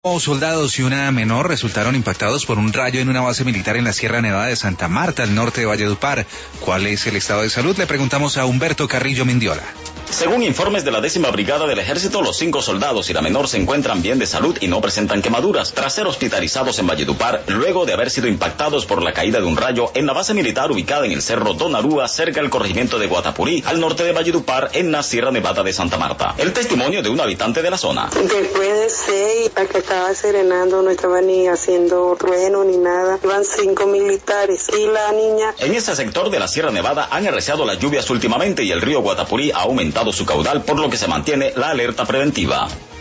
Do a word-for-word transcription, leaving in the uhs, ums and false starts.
Dos soldados y una menor resultaron impactados por un rayo en una base militar en la Sierra Nevada de Santa Marta, al norte de Valledupar. ¿Cuál es el estado de salud? Le preguntamos a Humberto Carrillo Mendiola. Según informes de la décima brigada del ejército, los cinco soldados y la menor se encuentran bien de salud y no presentan quemaduras, tras ser hospitalizados en Valledupar, luego de haber sido impactados por la caída de un rayo en la base militar ubicada en el cerro Donarúa, cerca del corregimiento de Guatapurí, al norte de Valledupar, en la Sierra Nevada de Santa Marta. El testimonio de un habitante de la zona. Después de seis, para que estaba serenando, no estaba ni haciendo trueno ni nada, iban cinco militares y la niña. En ese sector de la Sierra Nevada han arreciado las lluvias últimamente y el río Guatapurí ha aumentado su caudal, por lo que se mantiene la alerta preventiva.